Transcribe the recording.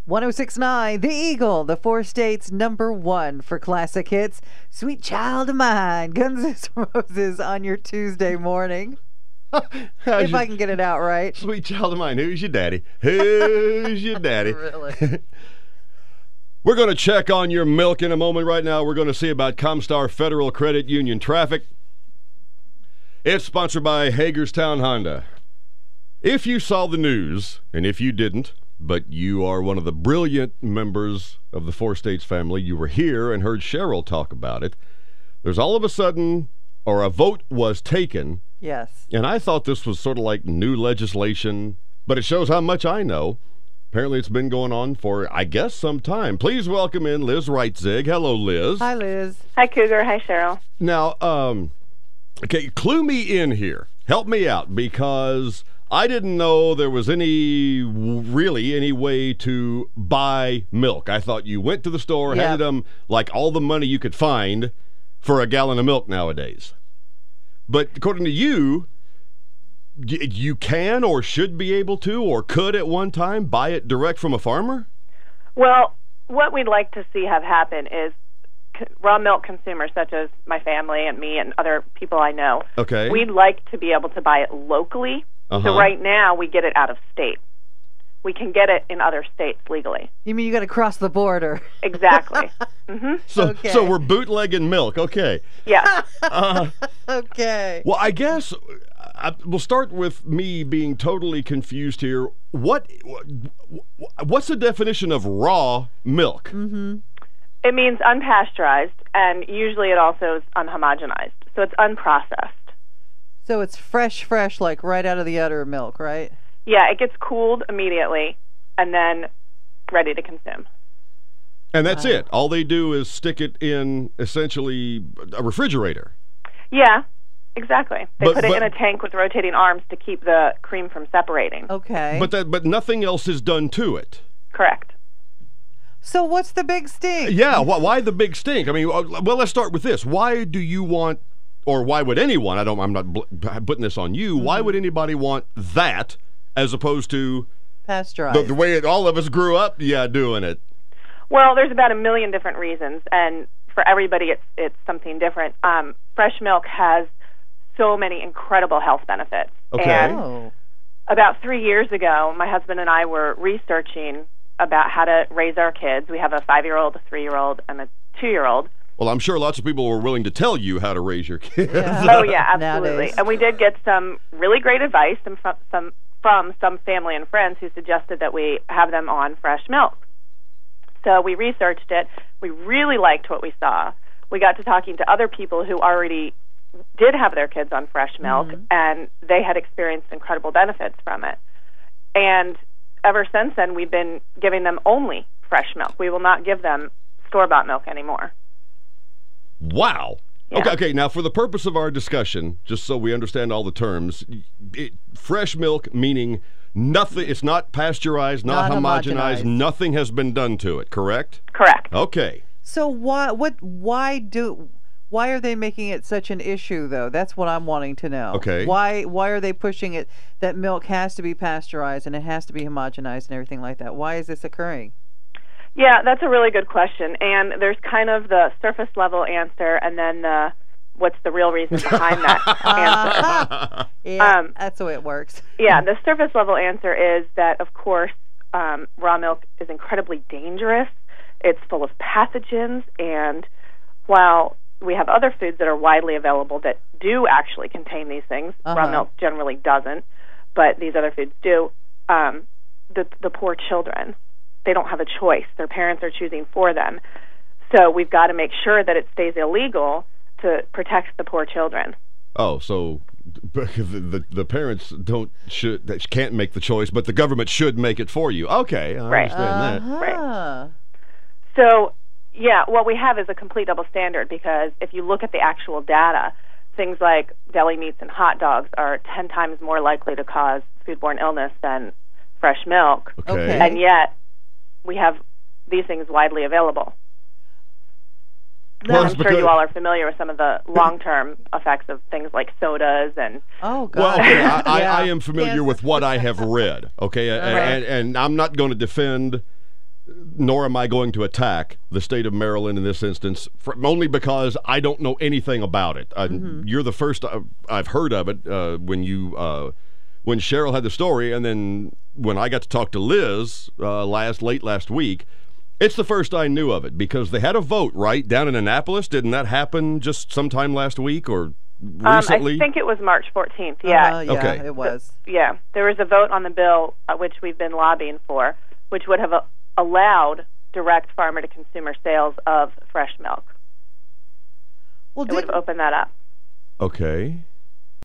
106.9 The Eagle, the four states #1 for classic hits. Sweet Child of Mine, Guns N' Roses on your Tuesday morning. If I can get it out right. Sweet Child of Mine, who's your daddy? Who's your daddy? Really? We're going to check on your milk in a moment. Right now, we're going to see about Comstar Federal Credit Union traffic. It's sponsored by Hagerstown Honda. If you saw the news, and if you didn't, but you are one of the brilliant members of the Four States family, you were here and heard Cheryl talk about it. There's all of a sudden, or a vote was taken. Yes. And I thought this was sort of like new legislation, but it shows how much I know. Apparently it's been going on for, I guess, some time. Please welcome in Liz Reitzig. Hello, Liz. Hi, Liz. Hi, Cougar. Hi, Cheryl. Now, okay, clue me in here. Help me out, because I didn't know there was any way to buy milk. I thought you went to the store, handed them like all the money you could find for a gallon of milk nowadays. But according to you, you can or should be able to or could at one time buy it direct from a farmer? Well, what we'd like to see have happen is raw milk consumers such as my family and me and other people I know, okay, we'd like to be able to buy it locally. So right now we get it out of state. We can get it in other states legally. You mean you got to cross the border? Exactly. Mm-hmm. So we're bootlegging milk. Okay. Yeah. Okay. Well, I guess we'll start with me being totally confused here. What's the definition of raw milk? Mm-hmm. It means unpasteurized, and usually it also is unhomogenized. So it's unprocessed. So it's fresh, like right out of the udder milk, right? Yeah, it gets cooled immediately and then ready to consume. And that's it. All they do is stick it in essentially a refrigerator. Yeah, exactly. They put it in a tank with rotating arms to keep the cream from separating. Okay. But nothing else is done to it. Correct. So what's the big stink? Yeah, why the big stink? I mean, well, let's start with this. Why do you want, or why would anyone, I'm not putting this on you, why would anybody want that as opposed to pasteurized? The way all of us grew up, doing it. Well, there's about 1 million different reasons, and for everybody it's something different. Fresh milk has so many incredible health benefits. Okay. And about 3 years ago, my husband and I were researching about how to raise our kids. We have a 5-year-old, a 3-year-old, and a 2-year-old. Well, I'm sure lots of people were willing to tell you how to raise your kids. Yeah. Oh, yeah, absolutely. Nowadays. And we did get some really great advice from some family and friends who suggested that we have them on fresh milk. So we researched it. We really liked what we saw. We got to talking to other people who already did have their kids on fresh milk, and they had experienced incredible benefits from it. And ever since then, we've been giving them only fresh milk. We will not give them store-bought milk anymore. Wow. Yeah. Okay, now for the purpose of our discussion, just so we understand all the terms, fresh milk meaning nothing, it's not pasteurized, not homogenized, nothing has been done to it, correct? Correct. Okay. So why are they making it such an issue, though? That's what I'm wanting to know. Okay. Why are they pushing it that milk has to be pasteurized and it has to be homogenized and everything like that? Why is this occurring? Yeah, that's a really good question. And there's kind of the surface level answer and then what's the real reason behind that answer. Yeah, that's the way it works. Yeah, the surface level answer is that, of course, raw milk is incredibly dangerous. It's full of pathogens, and while we have other foods that are widely available that do actually contain these things, raw milk generally doesn't, but these other foods do, the poor children, they don't have a choice. Their parents are choosing for them. So we've got to make sure that it stays illegal to protect the poor children. Oh, so the parents can't make the choice, but the government should make it for you. Okay, I understand that. Right. So, yeah, what we have is a complete double standard, because if you look at the actual data, things like deli meats and hot dogs are 10 times more likely to cause foodborne illness than fresh milk. Okay. And yet we have these things widely available. Well, I'm sure you all are familiar with some of the long-term effects of things like sodas and... Oh, God. Well, okay, I am familiar with what I have read, okay? Right. And I'm not going to defend nor am I going to attack the state of Maryland in this instance, only because I don't know anything about it. You're the first I've heard of it when Cheryl had the story, and then when I got to talk to Liz late last week, it's the first I knew of it, because they had a vote, right, down in Annapolis. Didn't that happen just sometime last week or recently? I think it was March 14th, yeah. Yeah, okay. It was. Yeah, there was a vote on the bill, which we've been lobbying for, which would have allowed direct farmer-to-consumer sales of fresh milk. Well, It would have opened that up. Okay.